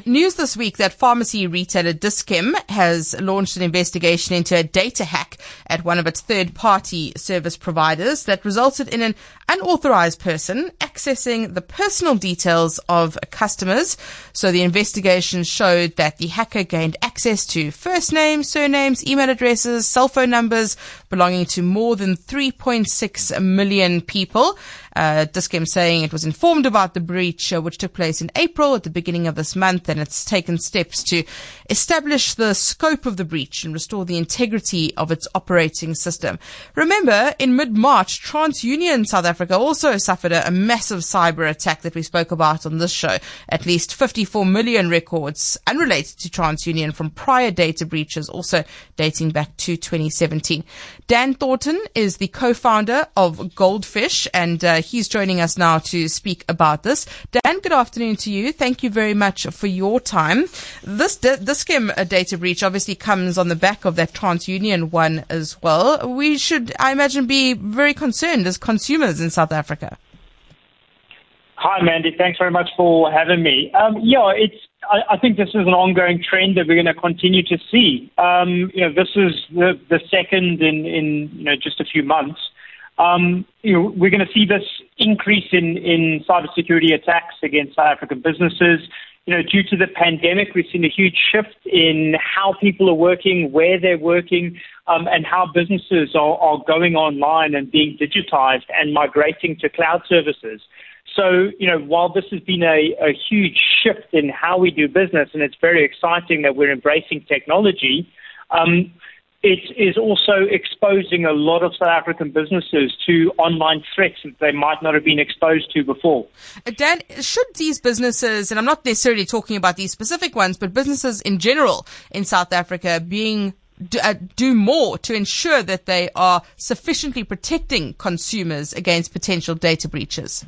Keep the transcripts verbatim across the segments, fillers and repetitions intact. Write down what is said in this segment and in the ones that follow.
News this week that pharmacy retailer Dis-Chem has launched an investigation into a data hack at one of its third-party service providers that resulted in an unauthorized person accessing the personal details of customers. So the investigation showed that the hacker gained access to first names, surnames, email addresses, cell phone numbers belonging to more than three point six million people. Uh, Dis-Chem saying it was informed about the breach, uh, which took place in April at the beginning of this month, and it's taken steps to establish the scope of the breach and restore the integrity of its operating system. Remember, in mid-March, TransUnion South Africa also suffered a, a massive cyber attack that we spoke about on this show. At least fifty-four million records unrelated to TransUnion from prior data breaches, also dating back to twenty seventeen. Dan Thornton is the co-founder of Goldfish, and uh, he's joining us now to speak about this. Dan, good afternoon to you. Thank you very much for your time. This Dis-Chem data breach obviously comes on the back of that TransUnion one as well. We should, I imagine, be very concerned as consumers in South Africa. Hi, Mandy. Thanks very much for having me. Um, yeah, it's. I, I think this is an ongoing trend that we're going to continue to see. Um, you know, this is the, the second in, in you know just a few months. Um, you know, we're going to see this increase in, in cybersecurity attacks against South African businesses. You know, due to the pandemic, we've seen a huge shift in how people are working, where they're working, um, and how businesses are, are going online and being digitized and migrating to cloud services. So, you know, while this has been a, a huge shift in how we do business, and it's very exciting that we're embracing technology, um, it is also exposing a lot of South African businesses to online threats that they might not have been exposed to before. Dan, should these businesses, and I'm not necessarily talking about these specific ones, but businesses in general in South Africa being do, uh, do more to ensure that they are sufficiently protecting consumers against potential data breaches?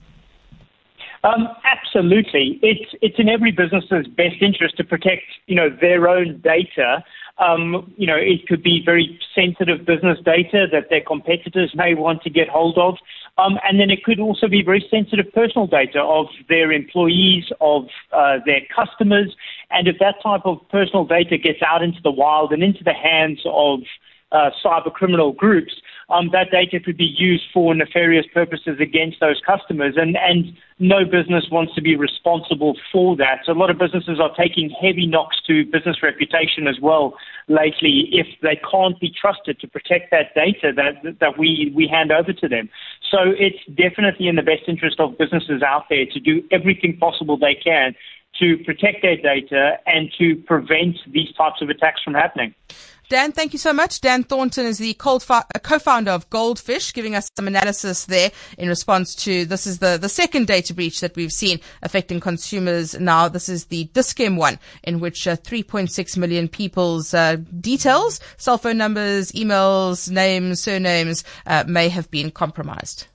Um, absolutely. It's it's in every business's best interest to protect, you know, their own data. Um, you know, it could be very sensitive business data that their competitors may want to get hold of. Um, and then it could also be very sensitive personal data of their employees, of uh, their customers. And if that type of personal data gets out into the wild and into the hands of uh, cyber criminal groups, um, that data could be used for nefarious purposes against those customers. And, and no business wants to be responsible for that. So a lot of businesses are taking heavy knocks to business reputation as well lately if they can't be trusted to protect that data that that we, we hand over to them. So it's definitely in the best interest of businesses out there to do everything possible they can to protect their data and to prevent these types of attacks from happening. Dan, thank you so much. Dan Thornton is the co-founder of Goldfish, giving us some analysis there in response to, this is the, the second data breach that we've seen affecting consumers now. This is the Dis-Chem one, in which uh, three point six million people's uh, details, cell phone numbers, emails, names, surnames, uh, may have been compromised.